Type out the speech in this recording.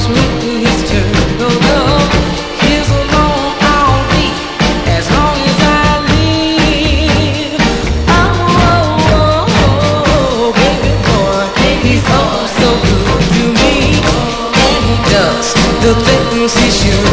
with his turtle dove. His alone I'll be as long as I live. Oh, baby boy, he's oh so good to me, and he does the things he should.